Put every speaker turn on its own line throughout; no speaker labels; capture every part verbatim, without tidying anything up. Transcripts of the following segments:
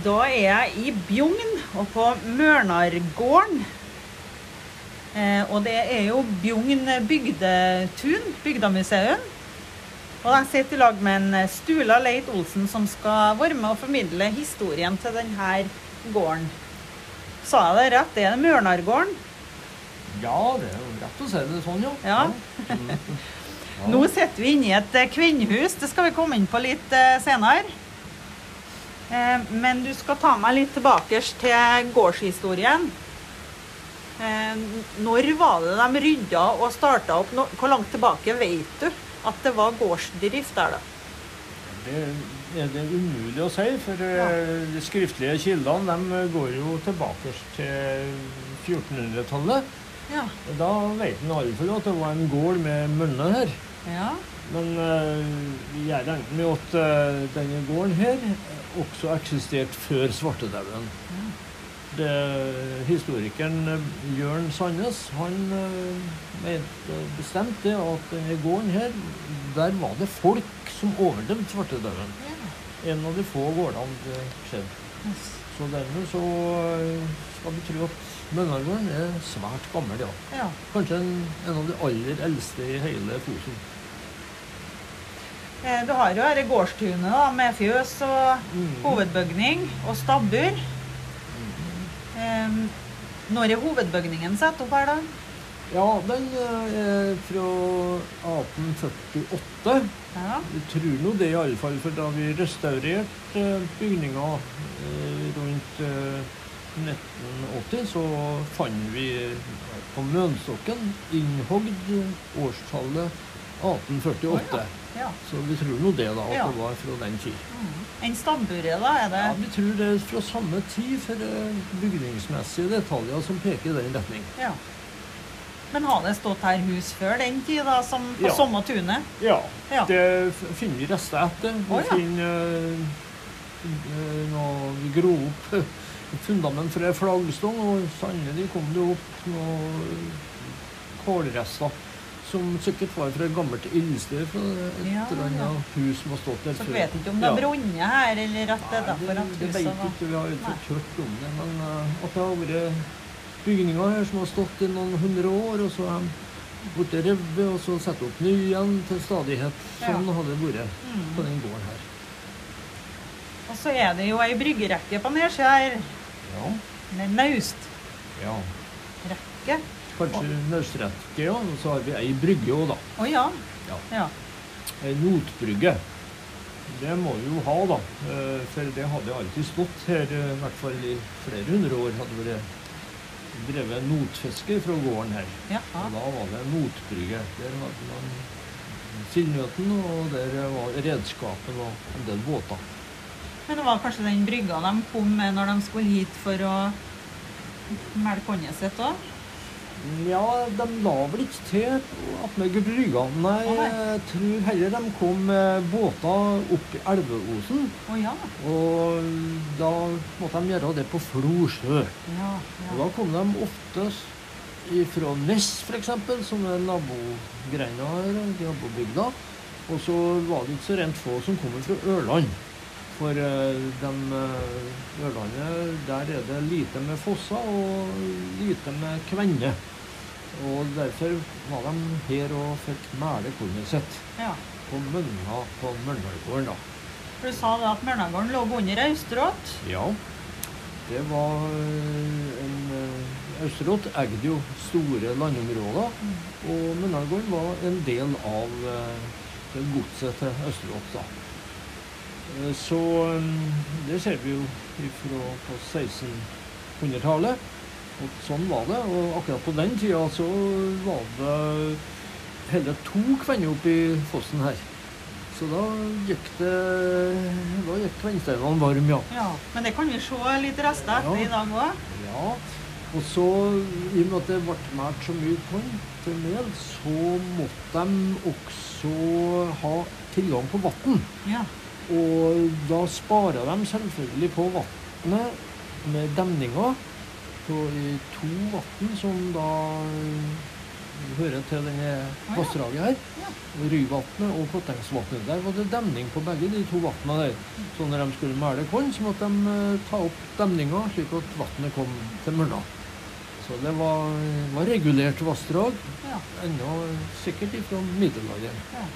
Da er jeg i Bjugn og på Mørnargården. Eh, og det er jo Bjugn bygdetun, bygdamuseum. Og jeg sitter i lag med en Stula Leit Olsen som skal være med og formidle historien til denne gården. Sa jeg det rett? Det er Mørnargården?
Ja, det er jo rett å si det sånn, jo.
Ja. Ja. Nå sitter vi inne i et kvinnehus, det skal vi komme inn på litt eh, senere. Eh, men du skal ta meg litt tilbake til gårdshistorien. Eh, når var det de rydda og startet opp? No- Hvor langt tilbake vet du at det var gårdsdrift der da?
Det er det umulig å si, for
Ja.
eh, de skriftlige kildene de går jo tilbake til fjortenhundretallet.
Ja.
Da vet man iallfall at det var en gård med mønner her.
Ja.
Men eh, jeg regner med at eh, denne gården her også eksisterte før svartedauden.
Ja.
Det- Historikeren eh, Jørn Sandnes, han eh, mente bestemt det at denne gården her, der var det folk som overlevde svartedauden.
Ja.
En av de få gårdene det skjedde.
Yes.
Så dermed så eh, skal vi tro at Mønnargården er svært gammel, ja.
Ja.
Kanskje en, en av de aller eldste i hele Fosen.
Eh, Du har jo her gårdstunet da, med fjøs og
Mhm.
hovedbygning og stabbur. Eh, Når er hovedbygningen satt opp her da?
Ja, den eh, er fra atten førtiåtte.
Ja.
Vi tror nå det i alle fall, for da vi restaurerte eh, bygninga eh, rundt eh, nitten åtti, så fant vi på mønstokken innhogd årstallet atten førtiåtte.
Å, ja.
Så vi tror nå det da, at
Ja.
det var fra den tid.
Mm. En stabburet da, er det?
Ja, vi tror det er fra samme tid for eh, bygningsmessige detaljer som peker i den retning.
Ja. Men har det stått her hus før den tid da, som på
Ja.
samme tunet?
Ja,
Ja.
det f- finner vi rester etter. Vi
Å, ja.
finner eh, noe, vi grov opp et fundament for en flaggstong, og sannelig kom det opp noen kålrester som sikkert var fra et gammelt ildsted fra et
Ja,
eller
ja.
annet hus som har stått der
Så
før.
du vet ikke om det har brunnet her, eller at det er
Nei,
derfor at
det, det
huset
vet
var...
ikke, vi har jo
Nei.
ikke hørt om det, men eh, at det har vært bygninger her som har stått i noen hundre år, og så har de blitt revet, og så satt opp nye igjen til stadighet. Sånn
Ja.
har det vært
Mm.
på den gården her.
Og så er det jo ei bryggerekke på nedsida her.
Ja,
Med naustrekke.
ja.
Å
Kanskje naustrekke, ja. Og så har vi ei brygge òg, da.
ja.
Ja.
Ja.
Ei notbrygge. Det må vi jo ha, da. Eh, For det hadde alltid stått her, eh, i hvert fall i flere hundre år, hadde vært drevet notfiske fra gården her.
Ja.
Og da var det notbrygge. Der hadde man sildnøten, og der var redskapen og en del båter.
Men det var kanskje den brygga de kom med når de skulle hit for å melke vannet sitt også?
Ja, de la vel ikke til at med brygga. Nei,
Å, nei.
jeg tror heller de kom med båter opp i Elveosen.
Å ja.
Og da måtte de gjøre det på Flo sjø.
Ja,
Og
ja.
da kom de oftest fra Ness, for eksempel, som er nabogreina her, nabobygda. Og så var det ikke så rent få som kom fra Ørland. For eh, dem, eh, Ørlandet, der er det lite med fosser og lite med kvenne. Og derfor var de her og fikk mæle kornet sitt
Ja.
på Mønna på Mørnargården, da.
For du sa det at Mørnargården lå under Austerått.
Ja, det var eh, en eh, Austerått eide jo store landområder, og Mørnargården var en del av eh, det godset til Austerått, da. Eh, Så eh, det ser vi jo ifra på sekstenhundretallet, og sånn var det. Og akkurat på den tida så var det hele to kvenner opp i fossen her. Så da gikk det, da gikk kvennsteinene varm, ja.
Ja. Men det kan vi se litt rester etter
Ja.
i dag også.
Ja, og så i og med at det ble mært så mye korn til mel, så måtte de også ha tilgang på vann.
Ja.
Og da sparer de selvfølgelig på vannet med demninger på i to vann som da hører til denne
ja.
vassdraget her.
Ja.
Ryvatnet og Kottengsvatnet. Der var det demning på begge de to vattnene der. Så når de skulle male korn, så måtte de eh, ta opp demninga, slik at vattnet kom til mørna. Så det var, var regulert vassdrag,
Ja.
enda sikkert fra middelalderen.
Ja.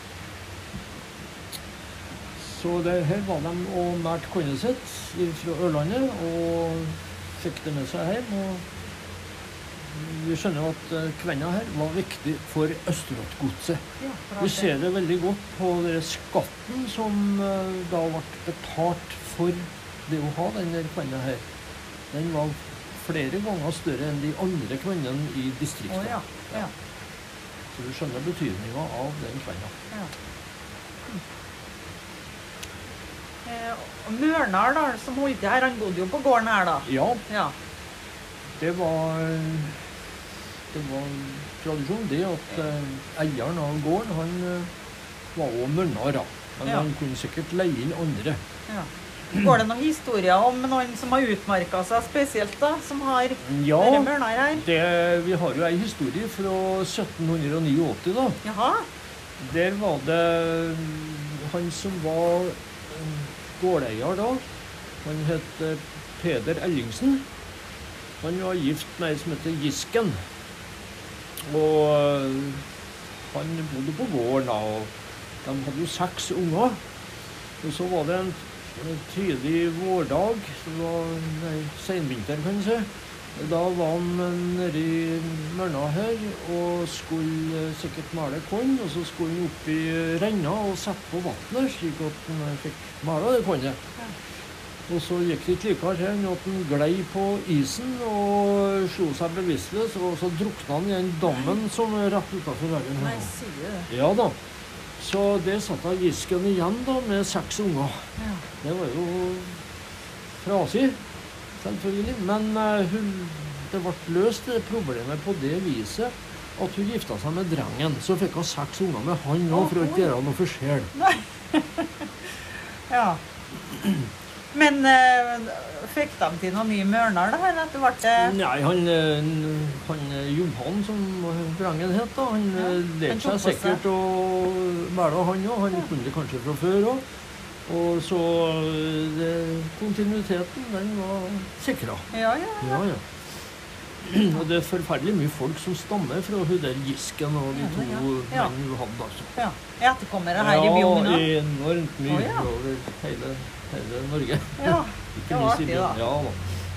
Så det, her var de og mært kornet sitt fra Ørlandet, og fikk det med seg hjem. Og vi skjønner jo at eh, kvenna her var viktig for Østerått-godset.
Ja, for
Vi
at
ser det veldig godt på den skatten som eh, da ble betalt for det å ha den der kvenna her. Den var flere ganger større enn de andre kvennene i
Å,
distriktet.
ja. Ja.
Så du skjønner betydninga av den kvenna.
Ja. Hm. Eh, og Mørnar da, som holdt til her, han bodde jo på gården her da.
Ja,
Ja.
det var, det var tradisjon det at eh, eieren av gården, han eh, var også mørnar da. Men
Ja.
han kunne sikkert leie inn andre.
Ja. Går det noen historier om noen som har utmarket seg spesielt da, som har
Ja,
vært mørnar her?
det, vi har jo en historie fra sytten åttini da.
Jaha,
Der var det han som var eh, gårdeier da. Han het eh, Peder Ellingsen. Han var gift med ei som heter Gisken. Og eh, han bodde på gården da, og de hadde jo seks unger. Og så var det en en tidlig vårdag, så det var nei, senvinteren kan du si. Da var han nede i mørna her og skulle eh, sikkert male korn, og så skulle han opp i renna og sette på vattnet, slik at han eh, fikk male det kornet.
Ja.
Og så gikk det ikke likere til enn at han glei på isen og slo seg bevisstløs, og så drukna han i den dammen som er rett utenfor veggen
nei,
her.
sier du det?
Ja da. Så det satt av Gisken igjen da, med seks unger.
Ja.
Det var jo trasig, selvfølgelig. Men eh, hun, det ble løst det problemet på det viset at hun gifta seg med drengen. Så fikk hun seks unger med han òg, for å ikke gjøre noe for sjel.
Nei. Ja. Men eh, fikk de til noen nye mørnar da, eller etter hvert? eh,
Nei, han, eh, han eh, Johan, som drengen het, da, han
Ja,
ja,
han
lærte
tok
seg
på seg.
sikkert å male, han òg. Han kunne det kanskje fra før òg. Og så eh, det, kontinuiteten, den var sikra.
Ja, ja, ja.
Ja, ja. Og det er forferdelig mye folk som stammer fra hun der Gisken og de
Ja,
to
ja. Ja.
menn hun hadde, altså.
Ja. Etterkommere her i Bjugn
Ja,
også.
enormt mye
Å, ja.
over hele, hele Norge.
Ja,
Ikke
det var
minst i
artig
Bjugn.
da.
Ja, da.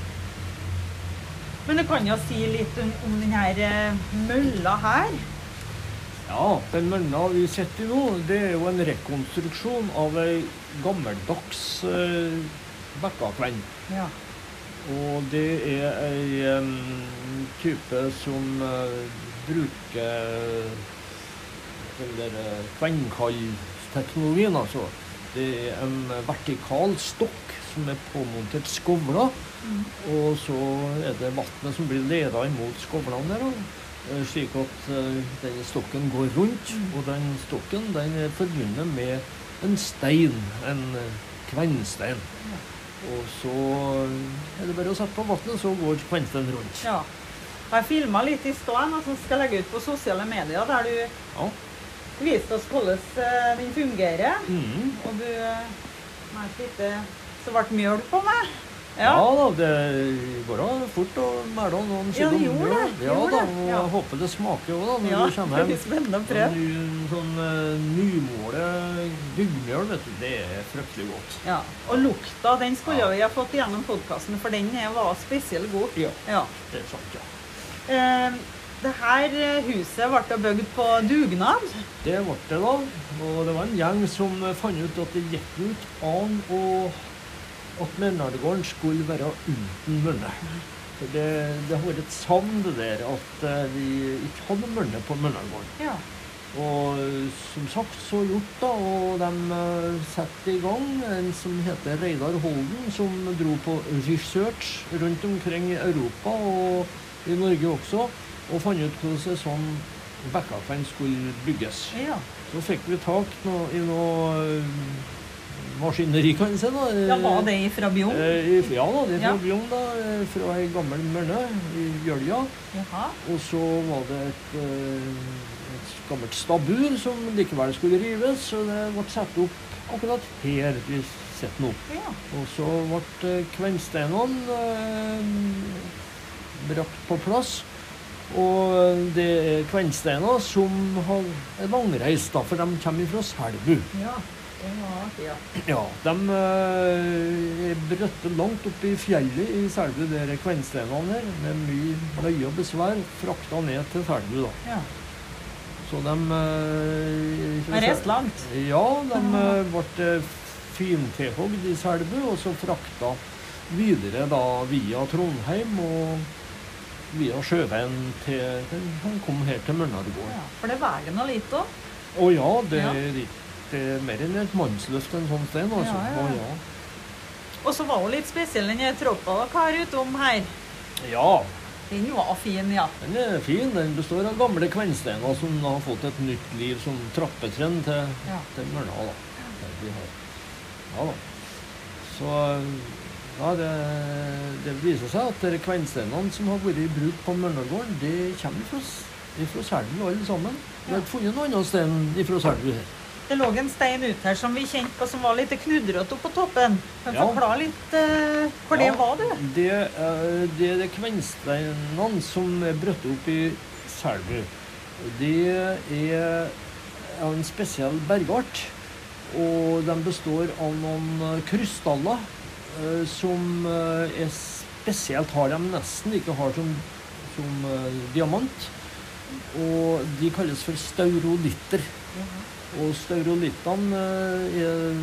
Men du kan jo si litt om, om den her eh, mølla her.
Ja, den mølla vi sitter i nå, det er jo en rekonstruksjon av ei gammeldags eh, bekkakvenn.
Ja.
Og det er ei em, type som eh, bruker den der eh, kvennkallteknologien, altså. Det er en vertikal stokk som er påmontert skovler,
Mm.
og så er det vattnet som blir ledet imot skovlene der, da. Eh, slik at eh, denne stokken går rundt,
Mm.
og den stokken den er forbundet med en stein, en eh, kvennstein.
Ja.
Og så er det bare å sette på vattnet, så går kvennsteinen rundt.
Ja. Og jeg filmet litt i ståen, som skal legge ut på sosiale medier, der du
Ja.
viste oss hvordan eh, den fungerer.
Mhm.
Og du, eh, med et lite, så ble mjøl på meg.
Ja. da, det går da fort å mæle noen
Ja,
kilo
det gjorde
mjøl.
det,
Ja
gjorde
da,
det,
og
ja.
jeg håper det smaker også da, når
Ja,
du
det
kommer
blir
hjem.
spennende å prøve.
Sånn, sånn uh, nymåle byggmjøl, vet du, det er fryktelig godt.
Ja. Og lukta, den skulle
Ja.
vi ha fått gjennom podcasten, for den er- var spesielt god.
Ja,
Ja.
det er sant, ja.
Eh, det her eh, huset ble bygd på dugnad.
Det ble det da, og det var en gjeng som eh, fant ut at det gikk ut an å at Mørnardgården skulle være uten mørne. For det, det har vært et savn det der, at eh, vi ikke hadde mørne på Mørnardgården.
Ja.
Og som sagt så gjort da, og de uh, satte i gang en som heter Reidar Holden, som dro på research rundt omkring i Europa og i Norge også, og fant ut hvordan en sånn bekkakvenn skulle bygges.
Ja.
Så fikk vi tak nå, i noe uh, maskineri, kan jeg si da.
Ja, var det fra Bjugn?
Eh, i- ja da, det er fra
Ja.
Bjugn da, eh, fra en gammel mørne i Gjølja.
Jaha.
Og så var det et, eh, et gammelt stabur som likevel skulle rives, så det ble satt opp akkurat her vi sitter nå.
Ja.
Og så ble eh, kvennsteinene eh, brakt på plass. Og det er kvennsteiner som har er langreist, da, for de kommer fra Selbu.
Ja, det var artig, ja.
Ja, de eh, er brøtte langt opp i fjellet i Selbu, der er kvennsteinene her, med mye nøye og besvær, frakta ned til Selbu, da.
Ja.
Så de eh,
Jeg reiste langt.
Ja, de eh, ble fintilhogd i Selbu, og så frakta videre da via Trondheim og via sjøveien til Han kom her til Mørnargården.
Ja, for det veier noe litt også.
Å ja, det
Ja.
er ikke mer enn et mannsløft en sånn stein, altså.
Ja, ja, ja.
Å, ja.
Og så var hun litt spesiell, den troppa dere har utom her.
Ja,
Den var fin, ja.
den er fin. Den består av gamle kvennsteiner som har fått et nytt liv som trappetrinn til,
Ja.
til Mørna. Da. Det vi har. Ja da. Så ja, det, det viser seg at de kvennsteinene som har vært i bruk på Mørnagården, det kommer fra, s- fra Selbu alle sammen. Vi har ikke funnet noen annen stein fra Selbu her.
Det lå en stein ut her som vi kjente på, som var litt knudrete oppe på toppen. Kan du
Ja.
forklare litt eh, hvor det
Ja,
var, du?
Det, eh, det er de kvennsteinene som er brøtt opp i Selbu. Det er av en spesiell bergart, og de består av noen eh, krystaller eh, som eh, er spesielt har de nesten ikke har som, som eh, diamant. Og de kalles for staurolitter. Og staurolittene eh, er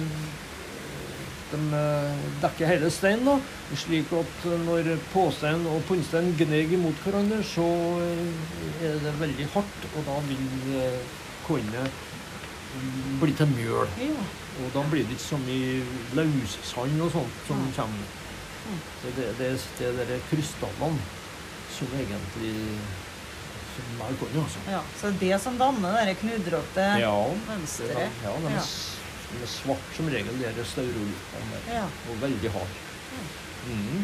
de eh, dekker hele steinen, da, slik at når påstein og punnstein gneg imot hverandre, så eh, er det veldig hardt, og da vil eh, kornet bli til mjøl.
Ja.
Og da blir det ikke så mye laussand og sånt som
Ja.
kommer. Så det, det, det er de krystallene som egentlig som er kornet, altså.
Ja, så det som danner det knudrete
Ja,
mønstret.
det, ja, de er,
Ja.
s- de er svart som regel, de er staurolittene der.
Ja.
Og veldig hard. Mm.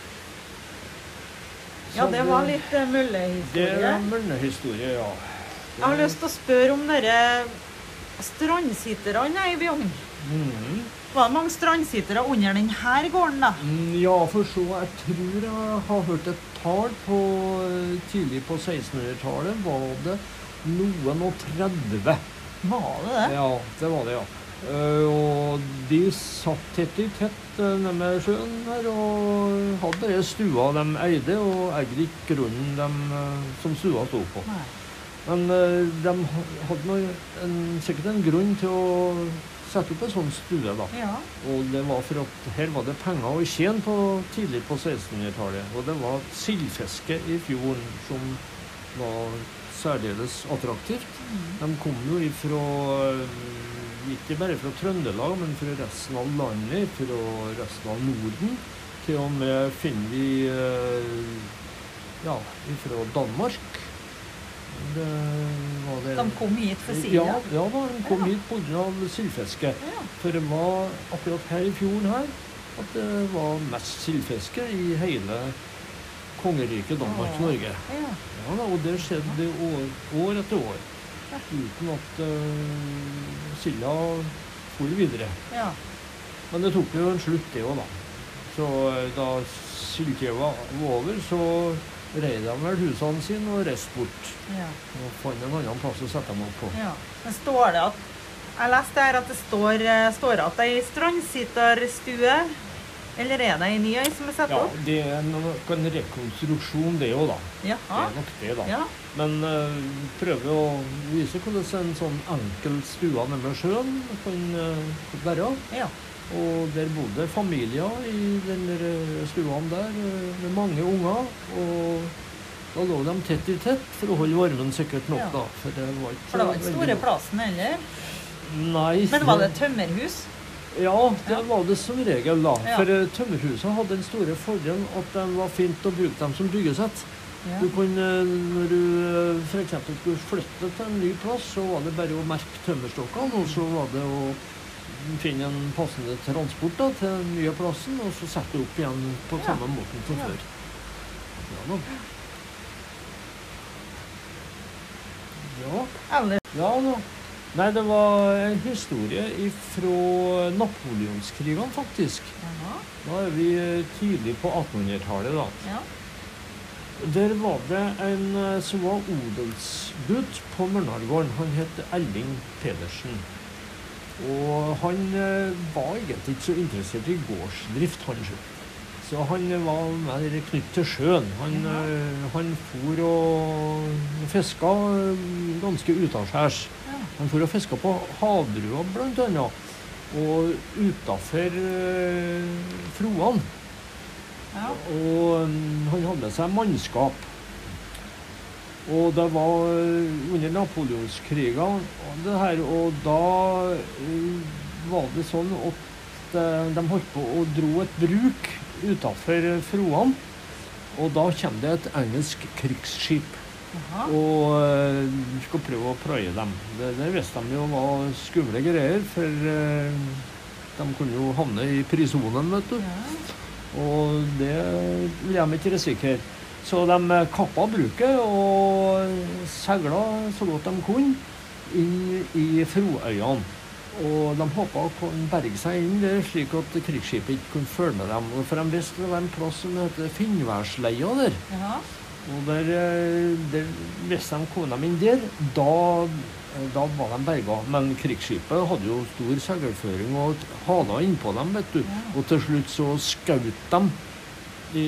Ja,
Så
det var litt eh,
Det
møllehistorie.
er mørnehistorie, ja.
Jeg har lyst til å spørre om dere strandsitterne i Bjugn.
Mhm.
Var det mange strandsittere under denne gården, da?
Mm, Ja, for så jeg tror jeg har hørt et tall på tidlig på sekstenhundretallet. Var det noen og tredve?
Var det det?
Ja, det var det, ja. Eh, og de satt tett i tett uh, nede med sjøen her og hadde bare stua de eide, og eide ikke grunnen de, eh, som stua sto på.
Nei.
Men eh, de ha- hadde nå en, sikkert en grunn til å sette opp en sånn stue, da.
Ja.
Og det var for at her var det penger å tjene på tidlig på sekstenhundretallet. Og det var sildfiske i fjorden som var særdeles attraktivt. De kom jo ifra, eh, ikke bare fra Trøndelag, men fra resten av landet, fra resten av Norden. Til og med finner vi eh, ja, fra Danmark. Det var det.
De kom hit for sida?
Ja, ja da, de kom
Ja.
hit på grunn av sildfiske.
Ja.
For det var akkurat her i fjorden her at det var mest sildfiske i hele kongeriket Danmark-Norge.
Ja.
Ja, da, og det skjedde år, år etter år, uten at uh, silda for videre.
Ja.
Men det tok jo en slutt det også, da. Så eh, da sildtida var over, så reide de vel husene sine og reiste bort.
Ja.
Og fant en annen plass å sette dem opp på.
Ja. Men står det at Jeg leste her at det står, eh, står at det er ei strandsitterstue. Eller er det ei ny ei som er satt
Ja,
opp?
det er nok en rekonstruksjon det òg, da. Det
Jaha.
er nok det, da.
Ja.
Men uh, prøver å vise hvordan en sånn enkel stue nede ved sjøen kan uh, være.
Ja.
Og der bodde familier i den der eh, stuene der eh, med mange unger. Og da lå de tett i tett for å holde varmen sikkert nok,
Ja.
da. For det var ikke,
For det var ikke
veldig-
store plassen heller.
Nei.
Men var det tømmerhus?
Ja, det
Ja.
var det som regel, da.
Ja.
For uh, tømmerhusene hadde den store fordelen at de var fint å bruke dem som byggesett.
Ja.
Du kunne, når du eh, for eksempel skulle flytte til en ny plass, så var det bare å merke tømmerstokkene, og så var det å finne en passende transport da, til den nye plassen, og så sette opp igjen på
Ja.
samme måten som
Ja.
før. Ja da. Ja.
Eller
Ja da. Nei, det var en historie fra Napoleonskrigene, faktisk.
Jaha.
Da er vi eh, tidlig på attenhundretallet, da.
Ja.
Der var det en eh, som var odelsgutt på Mørnargården. Han het Elling Pedersen. Og han eh, var egentlig ikke så interessert i gårdsdrift, han selv. Så han var mer knytt til sjøen. Han,
Ja.
eh, han for og fiska eh, ganske utaskjærs.
Ja.
Han for og fiska på havbrua blant annet. Og utafor eh, Froan.
Ja.
Og mm, han hadde med seg mannskap. Og det var eh, under napoleonskrigene, og det her, og da eh, var det sånn at eh, de holdt på å dro et bruk utenfor Froan, og da kommer det et engelsk krigsskip,
Jaha.
og eh, skal prøve å praie dem. Det, det visste de jo var skumle greier, for eh, de kunne jo havne i prisonen, vet du.
Ja.
Og det vil de ikke risikere. Så de kappa bruket og segla så godt de kunne inn i Froøyene. Og de håpa å kunne berge seg inn der, slik at krigsskipet ikke kunne følge med dem. Og for de visste det var en plass som heter Finnværsleia der.
Jaha.
Og der, eh, der visste de kom de inn der, da, da var de berga. Men krigsskipet hadde jo stor seilføring og hala innpå dem, vet du.
Ja.
Og til slutt så skjøt de i,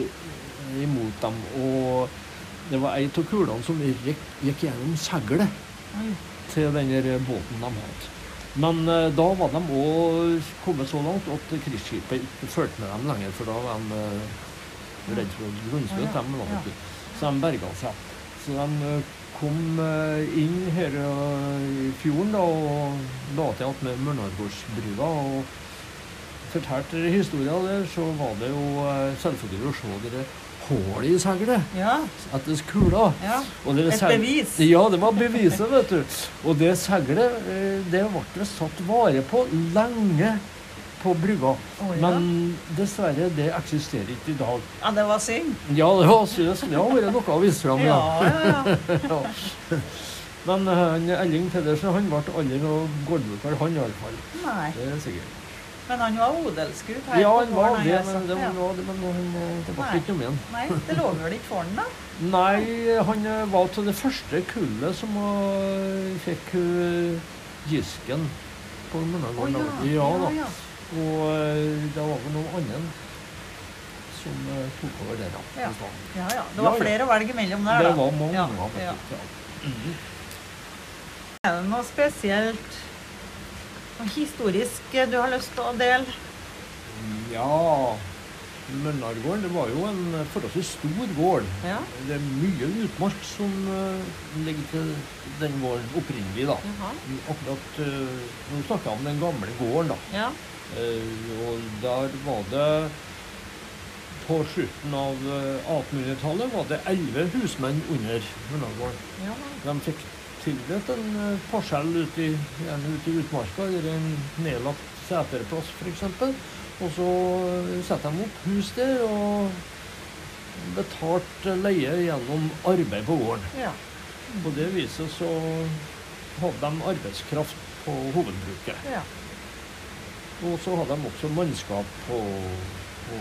imot dem. Og det var ei av kulene som gikk, gikk gjennom seglet
Oi.
til den der båten de hadde. Men eh, da var de òg kommet så langt at krigsskipet ikke fulgte med dem lenger, for da var de eh, redd for å grunnstøte
Å, ja.
dem. Da,
Ja.
vet du. Så de berga seg. Så de eh, kom eh, inn her eh, i fjorden da, og la til att med Mørnargårdsbrua. Og fortalte historien der, så var det jo eh, selvfølgelig å se dere hullet i seglet
Ja.
etter kula.
Ja.
Og det
Et
seg-
bevis.
Ja, det var beviset, vet du. Og det seglet, eh, det ble det satt vare på lenge på brygga.
Å, ja.
Men dessverre, det eksisterer ikke i dag.
Ja, det var synd.
Ja, det var synd. Det har vært noe å vise fram,
Ja,
ja.
ja, ja.
Ja. Men eh, han, Elling Pedersen, han ble aldri noe gårdbruker, han i alle fall.
Nei.
Det er sikkert.
Men han var odelsgutt her
Ja,
på
han var
gården,
det,
jeg
men
sa.
det
Ja.
var det, men han, eh, det ble
Nei.
ikke noe med han.
Nei, det lå vel ikke for den da?
Nei, han eh, var til det første kullet som uh, fikk uh, Gisken på Mørnargården.
Å,
da. Ja, da.
ja.
Og uh, det var vel noen andre som uh, tok over det, da.
Ja.
i stedet.
Ja, ja. Det var
Ja, ja.
flere å velge mellom der,
Det
da.
var mange
Ja,
av
ja.
det. Ja. Mhm.
Er det noe spesielt, noe historisk du har lyst til å dele?
Ja, Mørnargården, det var jo en forholdsvis stor gård.
Ja.
Det er mye utmark som uh, ligger til den gården opprinnelig, da.
Jaha.
Akkurat, uh, nå snakker jeg om den gamle gården, da.
Ja.
Eh, og der var det på slutten av eh, attenhundretallet var det elleve husmenn under Mørnargården.
Ja.
De fikk tildelt en eh, parsell ute i, gjerne ute i utmarka, eller en nedlagt seterplass for eksempel. Og så eh, setter de opp hus der og betalt leie gjennom arbeid på gården.
Ja.
På det viset så hadde de arbeidskraft på hovedbruket.
Ja.
Og så hadde de også mannskap på, på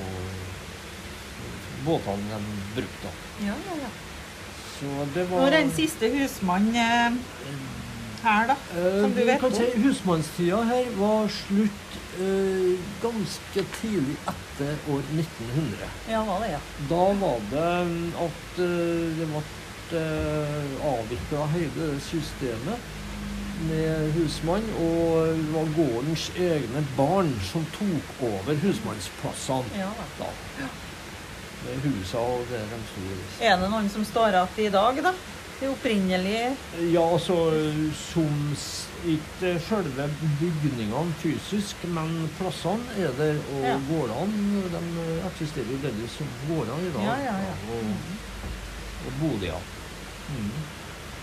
båtene de brukte.
Ja, ja, ja.
Så det var...
Når er den siste husmann eh, her, da?
Eh,
som du
vi
vet
kan
om?
si husmannstida her var slutt eh, ganske tidlig etter år nitten hundre.
Ja, var det, ja.
Da var det at eh, det ble eh, avvikla hele systemet med husmann, og det var gårdens egne barn som tok over husmannsplassene
Ja, da.
da. Med husa og det de sto i.
Er det noen som står igjen i dag, da? Det opprinnelige?
Ja, altså som s- ikke selve bygningene fysisk, men plassene er der, og
Ja.
gårdene de eksisterer jo delvis som gårder i dag.
Ja, ja, ja.
Og, og boliger. Mm.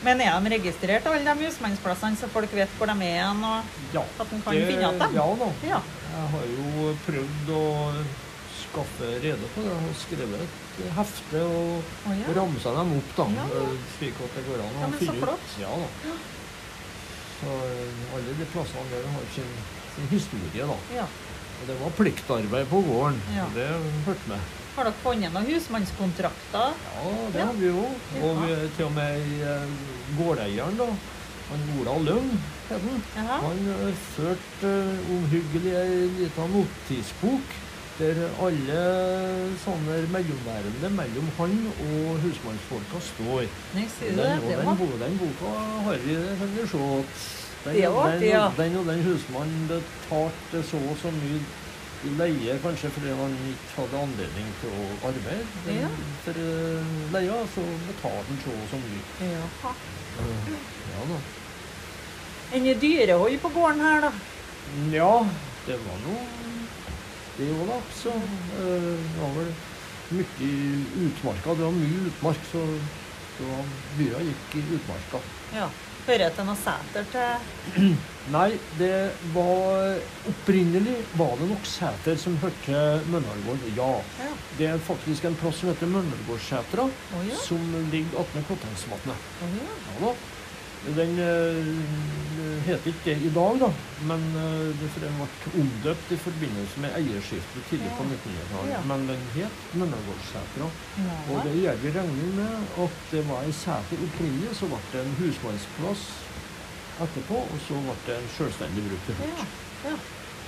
Men er de registrert, alle de husmannsplassene, så folk vet hvor de er igjen, og
Ja,
at de kan
det,
finne at dem?
ja da.
Ja.
Jeg har jo prøvd å skaffe rede på det, og skrevet et hefte og
Å, ja.
ramset dem opp da,
Ja, ja.
eh, slik at det går an
Ja,
å
men så
finne ut.
flott.
Ja da.
Ja.
Så eh, alle de plassene der har sin, sin historie da.
Ja.
Og det var pliktarbeid på gården,
Ja.
det hørte med.
Har dere funnet noen husmannskontrakter?
Ja, det
Ja.
har vi jo. Og
Ja.
vi, til og med eh, gårdeieren da, han Ola Lønn, het han.
Jaha.
Han uh, førte uh, omhyggelig en liten notisbok, der alle sånne mellomværende mellom han og husmannsfolka står.
Nei, sier du det?
Den, og
Det
den,
var...
bo- den boka har vi, kan vi se. Den,
Det var
den,
artig, ja.
den og den husmannen betalte så og så mye i leie, kanskje fordi han ikke hadde anledning til å arbeide. Men
Ja.
for uh, leia så betalte han så og så mye.
Jaha.
Uh, ja da.
Enn dyrehold på gården her, da?
Ja, det var noe det òg, da. Så uh, det var vel mye i utmarka. Det var mye utmark, så det var, byra gikk i utmarka.
Ja. Hører til noe seter til...
Nei, det var opprinnelig var det nok Sæter som hørte Mønnargård. Ja.
Ja.
Det er faktisk en plass som heter Mønnargårdsetra,
Å, ja.
som ligger attmed Kottengsvatnet.
Å, ja.
Ja da. Den eh, heter ikke det i dag, da, men eh, det, for den ble omdøpt i forbindelse med eierskiftet tidlig på
Ja.
nittenhundretallet.
Ja.
Men den het Mønnargårdsetra.
Ja.
Og det gjør vi regner med at det var en seter opprinnelig, så ble det en husmannsplass etterpå, og så ble det en selvstendig bruk til
Ja.
hørt.
Ja.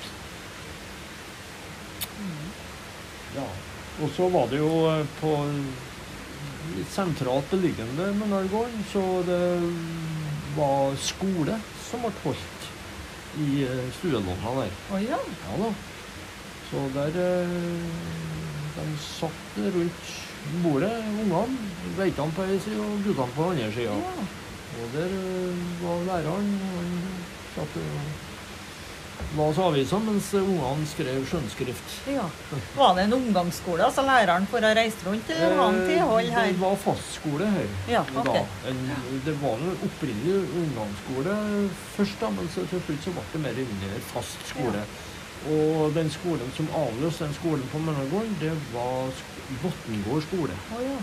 Ja. Og så var det jo eh, på litt sentralt beliggende Mønnargården, så det var skole som ble holdt i eh, stuelåna der.
Å, ja.
Ja da. Så der eh, de satt rundt bordet, ungene, veitene på en side og guttene på den andre sida.
Ja.
Og der eh, var læreren, han satt og las aviser mens ungene skrev skjønnskrift.
Ja. Var det en omgangsskole, altså læreren for å reise rundt, eller var han tilhold her?
Eh, Det var fastskole her.
Ja,
da.
ok.
En, det var en opprinnelig ungdomsskole først, da, men så til slutt så ble det mer eller mindre fast skole. Og den skolen som avløste den skolen på Mønnargården, det var sk- Botngård skole.
Å, ja.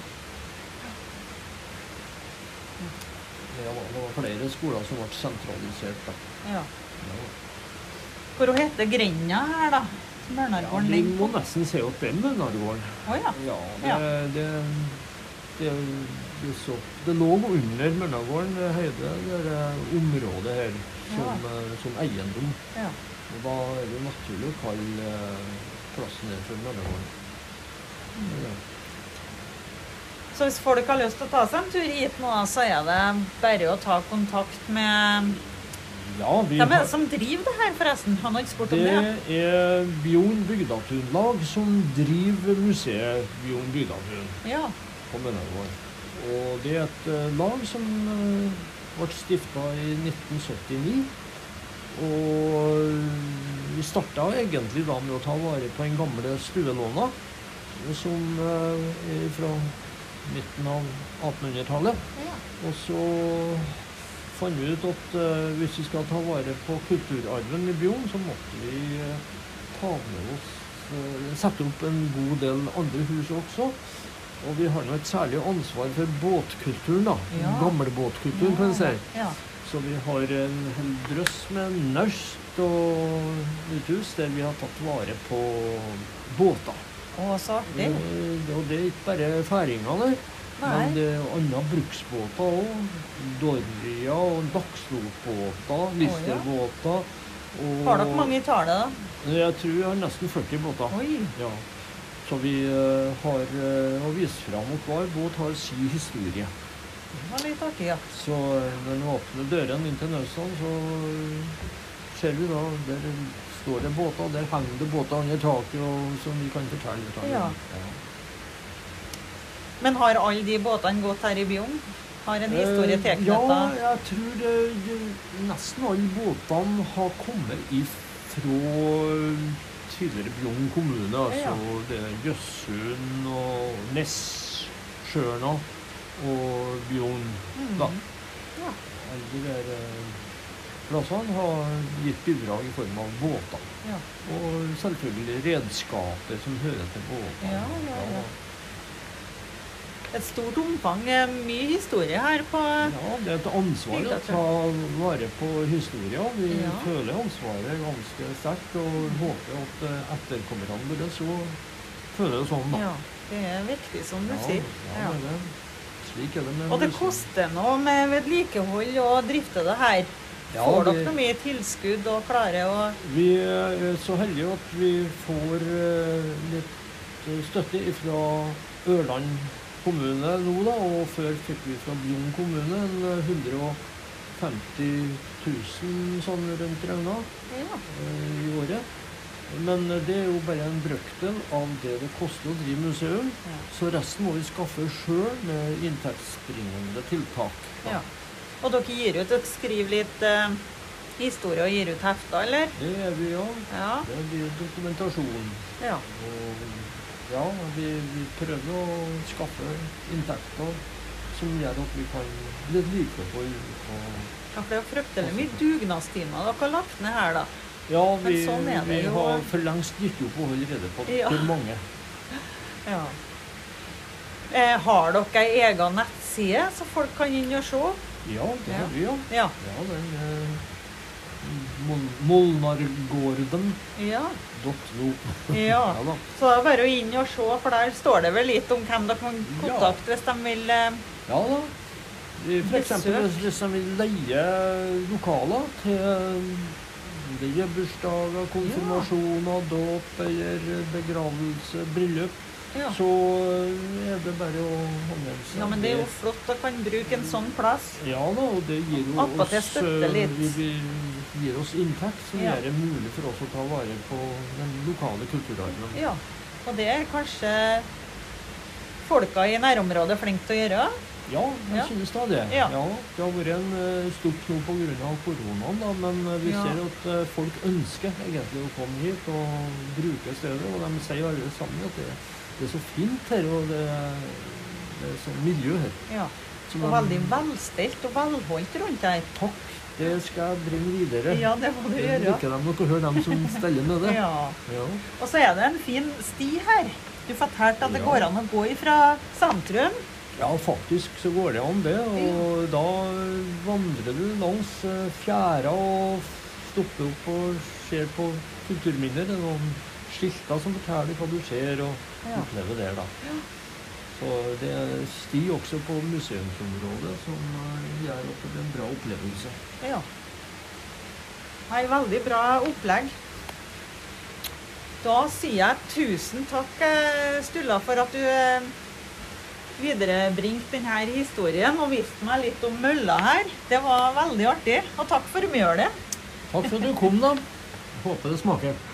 Det var, det var flere skoler som ble sentralisert. Da.
Ja.
Ja.
Hvor heter grenda her, da?
Ja,
Mørnargården
vi
ligger
må
på.
nesten se at det er Mønnargården.
Å, ja.
Ja, det,
Ja.
det, det, det, så, det lå under Mønnargården, det hele det der området her, som, eh, som eiendom.
Ja.
Og da er det naturlig å kalle eh, plassen her for Mønnargården. Ja.
Så hvis folk har lyst til å ta seg en tur hit nå, så er det bare å ta kontakt med...
Ja, vi
Hvem er
har,
det som driver det her, forresten? Han har ikke spurt om
det
det.
er Bjorn Bygdatunlag som driver museet Bjorn Bygdatun
Ja.
på Mønnargården. Og det er et eh, lag som eh, ble stiftet i nitten syttini. Og vi startet egentlig da med å ta vare på en gamle stuelåna, som eh, er fra midten av attenhundretallet.
Ja.
Og så fant vi ut at eh, hvis vi skal ta vare på kulturarven i Bjorn, så måtte vi eh, ta med oss, eh, sette opp en god del andre hus også. Og vi har nå et særlig ansvar for båtkulturen, da.
Ja.
Gamle båtkultur, kan jeg si.
Ja.
Så vi har en hel drøss med naust og uthus der vi har tatt vare på båter.
Å, så artig.
Eh, Og det er ikke bare færinger der.
Nei.
Men det er andre bruksbåter òg. Dorrier og dagslotbåter, listerbåter. Og
Har dere mange i tallet, da?
Jeg tror jeg har nesten førti båter.
Oi.
Ja. Så vi eh, har uh, å vise fram at hver båt har sin historie.
Det var litt artig, ja.
Så eh, når vi åpner døren inn til Nøsland, så eh, ser vi da der står det båter, der henger det båter under taket, og som vi kan fortelle litt om.
Ja.
Ja.
Men har alle de båtene gått her i Bjorn? Har en historie
Eh,
tilknyttet?
Ja, jeg tror det, det, nesten alle båtene har kommet ifra tidligere Bjorn kommune. Altså
Ja.
det er Jøssund og Ness, Sjørna og Bjorn.
Mm.
Da.
Ja.
Alle de der eh, plassene har gitt bidrag i form av båter.
Ja.
Og selvfølgelig redskaper som hører til båtene.
Ja, ja, ja. Et stort omfang, eh, mye historie her på
Ja, det er et ansvar å ta vare på historien. Vi
Ja.
føler ansvaret ganske sterkt, og håper at eh, etterkommerne våre så føler det sånn, da.
Ja, det er viktig, som du
Ja,
sier.
ja,
Ja.
det er det. Slik er det med
Og det
museum.
koster noe med vedlikehold og drifte det her.
Ja,
Får dere
vi-
noe mye tilskudd og klarer å
Vi er så heldige at vi får eh, litt eh, støtte fra Ørland kommune nå, da, og før fikk vi fra Bjugn kommune en hundre og femti tusen sånn rundt regna
Ja.
eh, i året. Men det er jo bare en brøkdel av det det koster å drive museum,
Ja.
så resten må vi skaffe sjøl med inntektsbringende tiltak. da.
Ja. Og dere gir ut, dere skriver litt eh, historie og gir ut hefter, eller?
Det er vi, ja.
Ja.
Det blir dokumentasjon.
Ja.
Og ja, vi, vi prøver å skaffe inntekter som gjør at vi kan vedlikeholde. Og
Ja, for det er fryktelig mye dugnadstimer dere har lagt ned her, da.
ja,
Men
vi,
sånn er det
vi
jo.
har for lengst gitt opp å holde rede på
Ja.
hvor mange.
Ja. Eh, har dere ei egen nettside, så folk kan inn og se?
Ja, det
Ja.
har vi, ja.
Ja.
Ja, den eh, Mol- Molnargården
Ja.
.no.
Ja.
Ja da.
Så det er bare å inn og se, for der står det vel litt om hvem dere kan kontakte hvis de vil eh,
Ja da. Vi- For eksempel
Besøk.
hvis, hvis de vil leie lokaler til det er bursdager, konfirmasjoner, dåp eller begravelse, bryllup,
ja.
så er det bare å henvende seg.
Ja, men det er jo flott å kan bruke en sånn plass.
Ja da, og det gir jo
Attpåtil
oss,
støtte litt.
vi, vi gir oss inntekt som
Ja.
gjør det mulig for oss å ta vare på den lokale kulturarven.
Ja, og det er kanskje folka i nærområdet flinke til å gjøre.
Ja, jeg
Ja.
synes da det.
Ja.
Det har vært en uh, stopp nå på grunn av koronaen, da, men eh, vi
Ja.
ser at eh, folk ønsker egentlig å komme hit og bruke stedet, og de sier alle sammen at det, det er så fint her, og det, det er sånn miljø her.
Ja.
Som
Og
de-
veldig velstelt og velholdt rundt her.
Takk, det skal jeg bringe videre.
Ja, det må du
Det
gjøre.
liker de nok å høre dem som steller med det.
Ja.
Ja.
Og så er det en fin sti her. Du fortalte at det
Ja.
går an å gå ifra sentrum.
Ja, faktisk så går det an det, og da vandrer du langs eh, fjæra og stopper opp og ser på kulturminner. Det er noen skilter som forteller hva du ser og
Ja.
opplever der da. Så det er sti også på museumsområdet som eh, gjør at det blir en bra opplevelse.
Ja. Nei, veldig bra opplegg. Da sier jeg tusen takk, eh, Sturla, for at du eh, viderebringte denne historien og viste meg litt om mølla her. Det var veldig artig, og takk for mjølet.
Takk for at du kom da. Håper det smaker.